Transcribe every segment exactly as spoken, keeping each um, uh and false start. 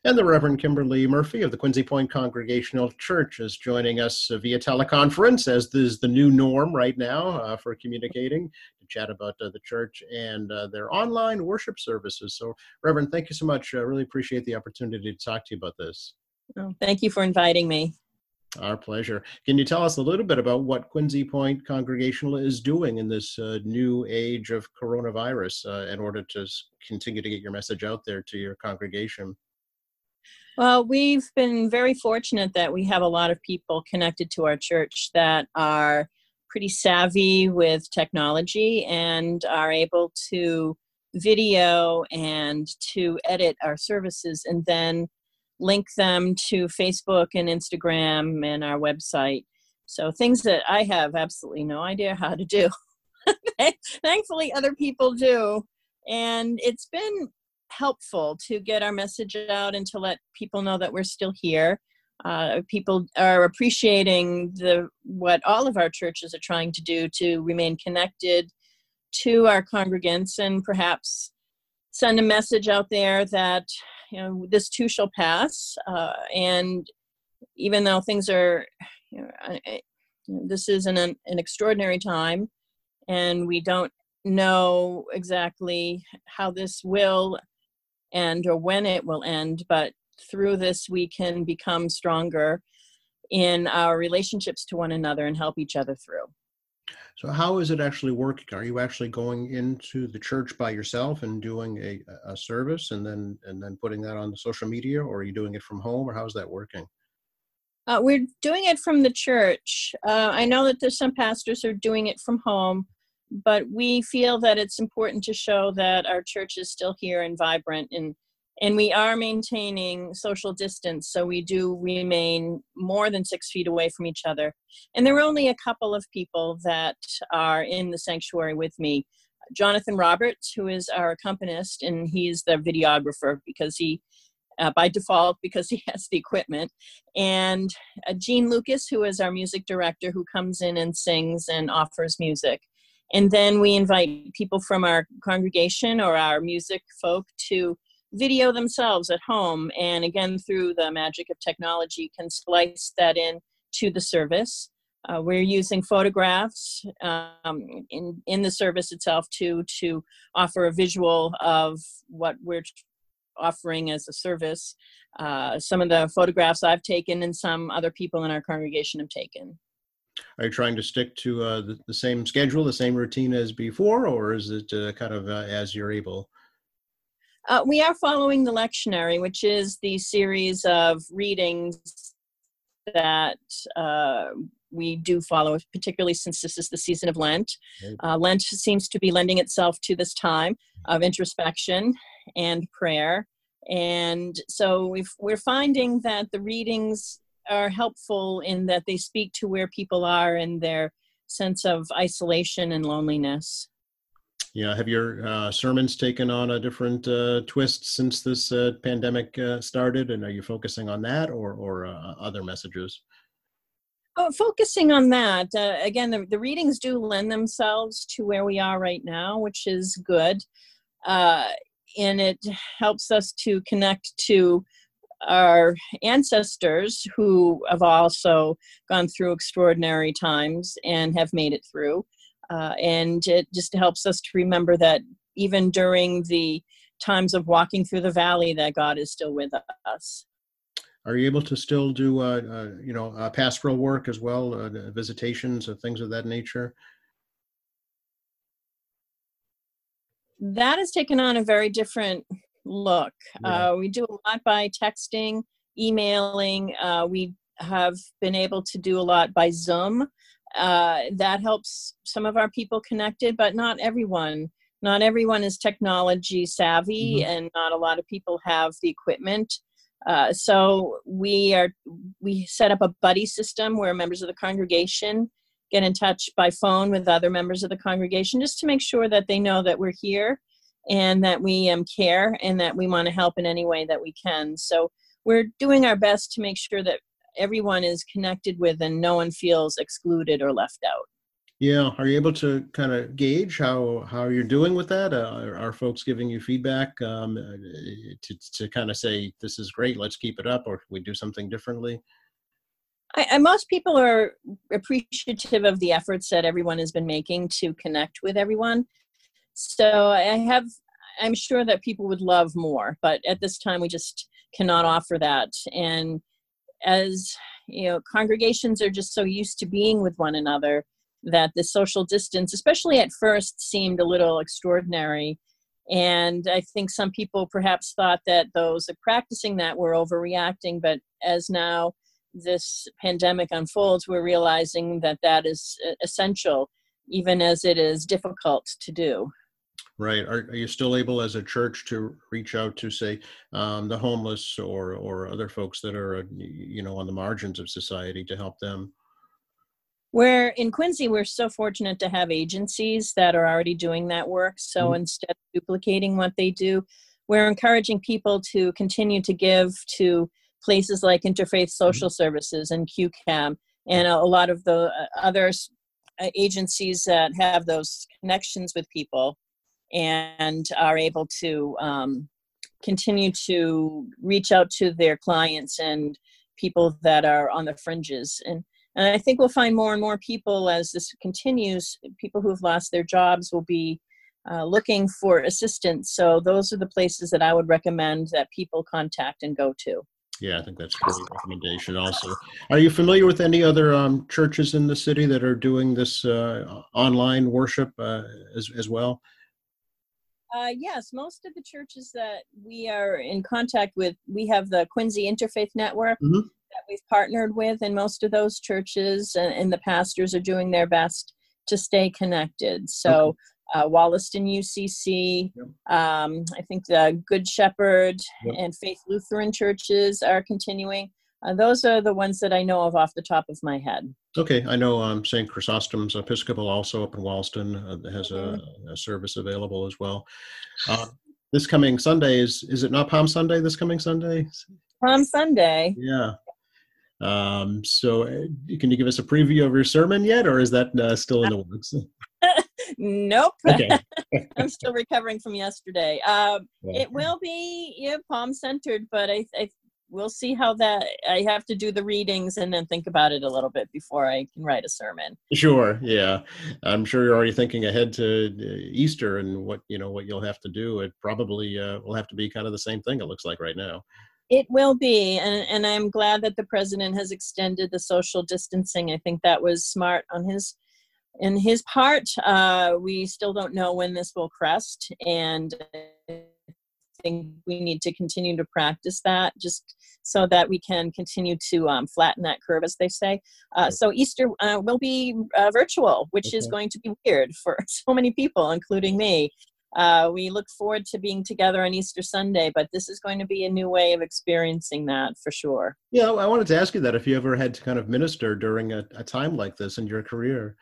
And the Reverend Kimberly Murphy of the Quincy Point Congregational Church is joining us uh, via teleconference, as this is the new norm right now uh, for communicating, to chat about uh, the church and uh, their online worship services. So, Reverend, thank you so much. I really appreciate the opportunity to talk to you about this. Oh, thank you for inviting me. Our pleasure. Can you tell us a little bit about what Quincy Point Congregational is doing in this uh, new age of coronavirus uh, in order to continue to get your message out there to your congregation? Well, we've been very fortunate that we have a lot of people connected to our church that are pretty savvy with technology and are able to video and to edit our services and then link them to Facebook and Instagram and our website. So things that I have absolutely no idea how to do. Thankfully, other people do. And it's been helpful to get our message out and to let people know that we're still here. Uh, people are appreciating the what all of our churches are trying to do to remain connected to our congregants and perhaps send a message out there that, you know, this too shall pass. Uh, and even though things are, you know, I, this is an, an extraordinary time, and we don't know exactly how this will end or when it will end, but through this we can become stronger in our relationships to one another and help each other through. So how is it actually working? Are you actually going into the church by yourself and doing a, a service and then and then putting that on the social media, or are you doing it from home, or how's that working? Uh, we're doing it from the church. Uh, I know that there's some pastors who are doing it from home, but we feel that it's important to show that our church is still here and vibrant, and and we are maintaining social distance, so we do remain more than six feet away from each other. And there are only a couple of people that are in the sanctuary with me. Jonathan Roberts, who is our accompanist, and he's the videographer because he, uh, by default, because he has the equipment. And uh, Gene Lucas, who is our music director, who comes in and sings and offers music. And then we invite people from our congregation or our music folk to video themselves at home, and again through the magic of technology can splice that in to the service. Uh, we're using photographs um, in in the service itself to to offer a visual of what we're offering as a service. Uh, some of the photographs I've taken and some other people in our congregation have taken. Are you trying to stick to uh, the, the same schedule, the same routine as before, or is it uh, kind of uh, as you're able? Uh, we are following the lectionary, which is the series of readings that uh, we do follow, particularly since this is the season of Lent. Uh, Lent seems to be lending itself to this time of introspection and prayer. And so we've, we're finding that the readings are helpful in that they speak to where people are in their sense of isolation and loneliness. Yeah, have your uh, sermons taken on a different uh, twist since this uh, pandemic uh, started? And are you focusing on that or, or uh, other messages? Oh, focusing on that, uh, again, the, the readings do lend themselves to where we are right now, which is good. Uh, and it helps us to connect to our ancestors who have also gone through extraordinary times and have made it through. Uh, and it just helps us to remember that even during the times of walking through the valley, that God is still with us. Are you able to still do, uh, uh, you know, uh, pastoral work as well, uh, visitations or things of that nature? That has taken on a very different look. Yeah. Uh, we do a lot by texting, emailing. Uh, we have been able to do a lot by Zoom. Uh, that helps some of our people connected, but not everyone. Not everyone is technology savvy, mm-hmm. and not a lot of people have the equipment. Uh, so we are we set up a buddy system where members of the congregation get in touch by phone with other members of the congregation, just to make sure that they know that we're here and that we um, care and that we want to help in any way that we can. So we're doing our best to make sure that everyone is connected with and no one feels excluded or left out. Yeah. Are you able to kind of gauge how how you're doing with that? Uh, are, are folks giving you feedback um, uh, to to kind of say this is great, let's keep it up, or can we do something differently? I, I, most people are appreciative of the efforts that everyone has been making to connect with everyone. So I have, I'm sure that people would love more, but at this time we just cannot offer that. And as you know, congregations are just so used to being with one another that the social distance, especially at first, seemed a little extraordinary. And I think some people perhaps thought that those practicing that were overreacting, but as now this pandemic unfolds, we're realizing that that is essential, even as it is difficult to do. Right. Are, are you still able as a church to reach out to, say, um, the homeless or or other folks that are, uh, y- you know, on the margins of society to help them? Where in Quincy, we're so fortunate to have agencies that are already doing that work. So Mhm. instead of duplicating what they do, we're encouraging people to continue to give to places like Interfaith Mhm. Social Services and Q CAM and a, a lot of the uh, other uh, agencies that have those connections with people and are able to um, continue to reach out to their clients and people that are on the fringes. And, and I think we'll find more and more people as this continues, people who have lost their jobs will be uh, looking for assistance. So those are the places that I would recommend that people contact and go to. Yeah, I think that's a great recommendation also. Are you familiar with any other um, churches in the city that are doing this uh, online worship uh, as, as well? Uh, yes, most of the churches that we are in contact with, we have the Quincy Interfaith Network Hmm. that we've partnered with, and most of those churches and, and the pastors are doing their best to stay connected. Okay. So, uh, Wollaston U C C, Yep. um, I think the Good Shepherd Yep. and Faith Lutheran churches are continuing. Uh, those are the ones that I know of off the top of my head. Okay. I know um, Saint Chrysostom's Episcopal also up in Walston uh, has a, Mhm. a service available as well. Uh, this coming Sunday is is it not Palm Sunday? This coming Sunday? Palm Sunday. Yeah. Um, so, uh, can you give us a preview of your sermon yet, or is that uh, still in the works? Nope. Okay. I'm still recovering from yesterday. Um, Yeah. it will be, yeah, palm centered, but I, I we'll see how that. I have to do the readings and then think about it a little bit before I can write a sermon. Sure. Yeah. I'm sure you're already thinking ahead to uh, Easter and what, you know, what you'll have to do. It probably uh, will have to be kind of the same thing, it looks like right now. It will be, and, and I'm glad that the president has extended the social distancing. I think that was smart on his in his part. Uh, we still don't know when this will crest, and I think we need to continue to practice that just so that we can continue to um, flatten that curve, as they say. Uh, so Easter uh, will be uh, virtual, which is Okay. going to be weird for so many people, including me. Uh, we look forward to being together on Easter Sunday, but this is going to be a new way of experiencing that for sure. Yeah, I wanted to ask you that if you ever had to kind of minister during a, a time like this in your career.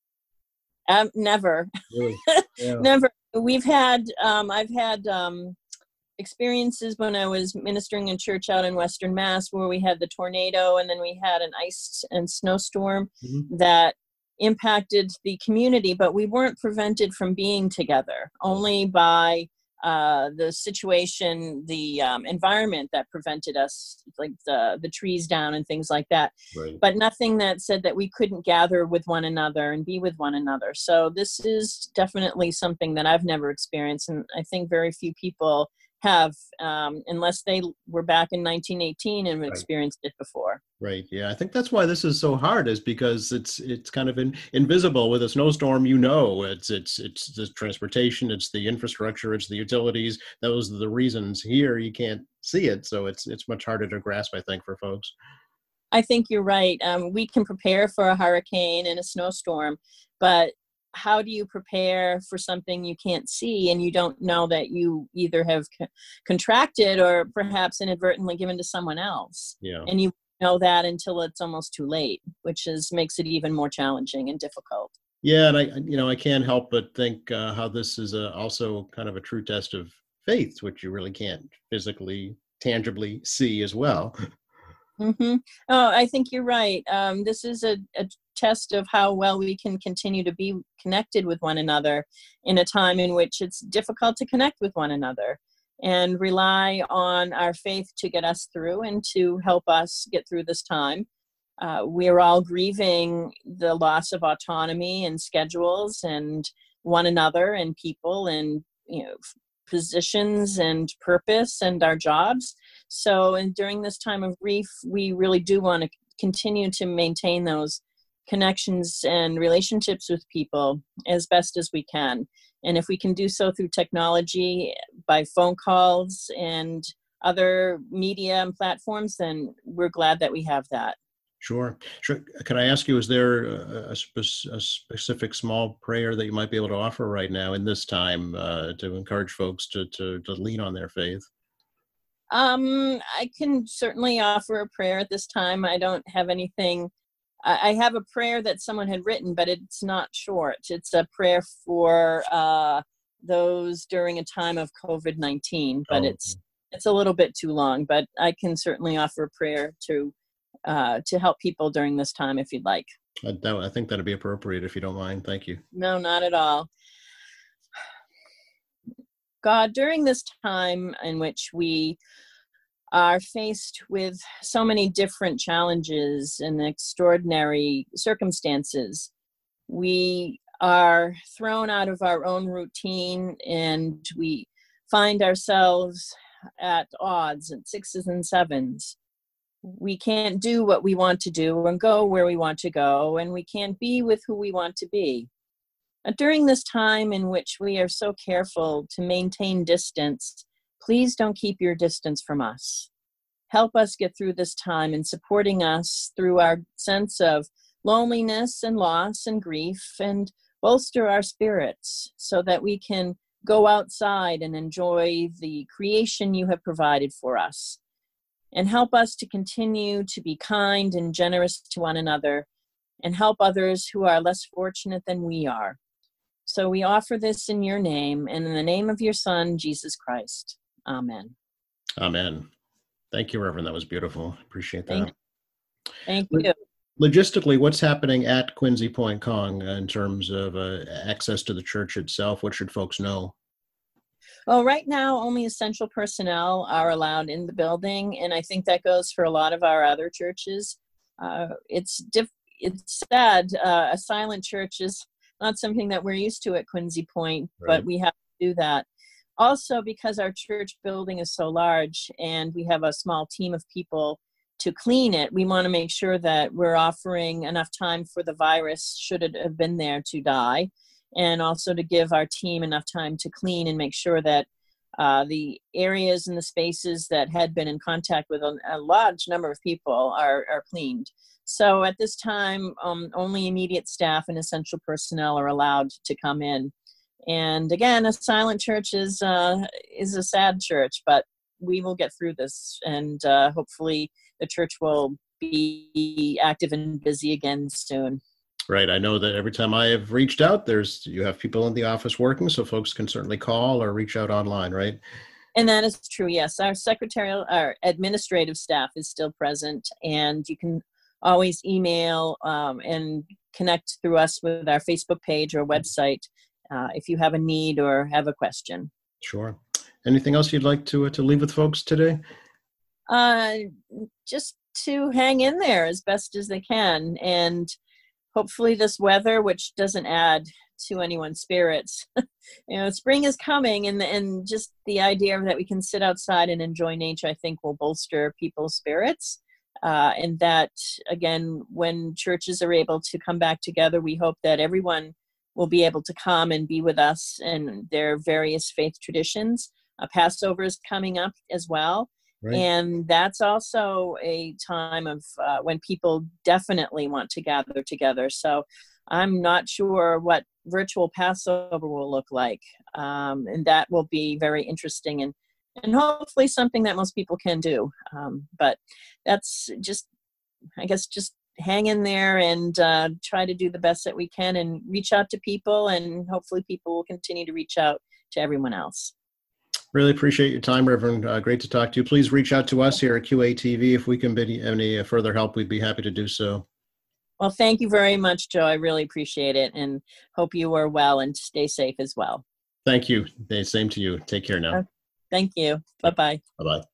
Um, never, Really? Yeah. never. We've had, um, I've had um, experiences when I was ministering in church out in Western Mass where we had the tornado and then we had an ice and snowstorm Mhm. that impacted the community, but we weren't prevented from being together only by uh, the situation, the um, environment that prevented us, like the, the trees down and things like that. Right. But nothing that said that we couldn't gather with one another and be with one another. So this is definitely something that I've never experienced. And I think very few people have, um, unless they were back in nineteen eighteen and Right. experienced it before. Right. Yeah. I think that's why this is so hard, is because it's it's kind of in, invisible. With a snowstorm, you know, it's it's it's the transportation, it's the infrastructure, it's the utilities. Those are the reasons. Here, you can't see it, so it's it's much harder to grasp, I think, for folks. I think you're right. Um, we can prepare for a hurricane and a snowstorm, but how do you prepare for something you can't see and you don't know that you either have co- contracted or perhaps inadvertently given to someone else? Yeah. And you know that until it's almost too late, which is makes it even more challenging and difficult. Yeah, and I, I- you know, I can't help but think uh, how this is a, also kind of a true test of faith, which you really can't physically, tangibly see as well. Mm-hmm. Oh, I think you're right. Um, this is a, a test of how well we can continue to be connected with one another in a time in which it's difficult to connect with one another, and rely on our faith to get us through and to help us get through this time. Uh, we're all grieving the loss of autonomy and schedules and one another and people and, you know, positions and purpose and our jobs. So, and during this time of grief, we really do want to continue to maintain those connections and relationships with people as best as we can. And if we can do so through technology, by phone calls and other media and platforms, then we're glad that we have that. Sure. Sure. Can I ask you, is there a, a, spe- a specific small prayer that you might be able to offer right now in this time uh, to encourage folks to, to, to lean on their faith? Um, I can certainly offer a prayer at this time. I don't have anything. I have a prayer that someone had written, but it's not short. It's a prayer for uh, those during a time of COVID nineteen, but oh, it's it's a little bit too long. But I can certainly offer a prayer to uh, to help people during this time if you'd like. I, that, I think that'd be appropriate if you don't mind. Thank you. No, not at all. God, during this time in which we are faced with so many different challenges and extraordinary circumstances, we are thrown out of our own routine and we find ourselves at odds, at sixes and sevens. We can't do what we want to do and go where we want to go, and we can't be with who we want to be. But during this time in which we are so careful to maintain distance, please don't keep your distance from us. Help us get through this time in supporting us through our sense of loneliness and loss and grief, and bolster our spirits so that we can go outside and enjoy the creation you have provided for us. And help us to continue to be kind and generous to one another and help others who are less fortunate than we are. So we offer this in your name and in the name of your Son, Jesus Christ. Amen. Amen. Thank you, Reverend. That was beautiful. Appreciate that. Thank, Thank you. Logistically, what's happening at Quincy Point Cong in terms of uh, access to the church itself? What should folks know? Well, right now, only essential personnel are allowed in the building, and I think that goes for a lot of our other churches. Uh, it's diff- it's sad. Uh, a silent church is not something that we're used to at Quincy Point, right. But we have to do that. Also, because our church building is so large and we have a small team of people to clean it, we want to make sure that we're offering enough time for the virus, should it have been there, to die, and also to give our team enough time to clean and make sure that uh, the areas and the spaces that had been in contact with a, a large number of people are, are cleaned. So at this time, um, only immediate staff and essential personnel are allowed to come in. And again, a silent church is uh, is a sad church, but we will get through this, and uh, hopefully the church will be active and busy again soon. Right. I know that every time I have reached out, there's you have people in the office working, so folks can certainly call or reach out online, right? And that is true, yes. Our secretarial, our administrative staff is still present, and you can always email um, and connect through us with our Facebook page or website uh, if you have a need or have a question. Sure. Anything else you'd like to uh, to leave with folks today? Uh, just to hang in there as best as they can, and hopefully this weather, which doesn't add to anyone's spirits, you know, spring is coming, and and just the idea that we can sit outside and enjoy nature, I think, will bolster people's spirits. Uh, and that, again, when churches are able to come back together, we hope that everyone will be able to come and be with us in their various faith traditions. Uh, Passover is coming up as well. Right. And that's also a time of uh, when people definitely want to gather together. So I'm not sure what virtual Passover will look like. Um, and that will be very interesting and, and hopefully something that most people can do. Um, but that's just, I guess, just hang in there and uh, try to do the best that we can and reach out to people. And hopefully people will continue to reach out to everyone else. Really appreciate your time, Reverend. Uh, great to talk to you. Please reach out to us here at Q A T V. If we can be any further help, we'd be happy to do so. Well, thank you very much, Joe. I really appreciate it, and hope you are well and stay safe as well. Thank you. Same to you. Take care now. Thank you. Bye-bye. Bye-bye.